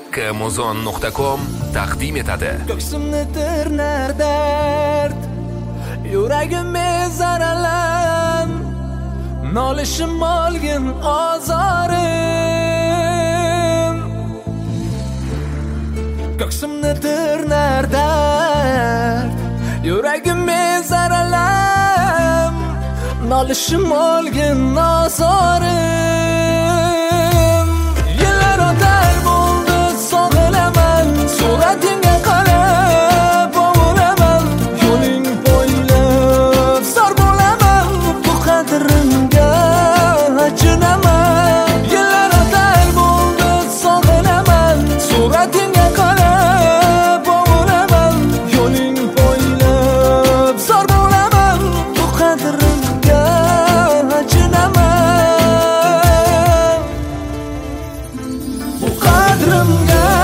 kmuzon.com taqdim etadi. Ko'ksimni tirnar dard, yuragim zaralan, nolishim olgin ozorim. Ko'ksimni tirnar dard, yuragim zaralan, nolishim olgin ozorim. Yillar o'tar bo'ldi sog'ilaman, suratingga qarab ovulaman, yo'ling bo'ylab zor bo'laman, bu qadrimga achinaman. Yillar o'tar bo'ldi sog'ilaman, suratingga qarab ovulaman, yo'ling bo'ylab zor bo'laman, bu qadrimga achinaman. Bu qadrimga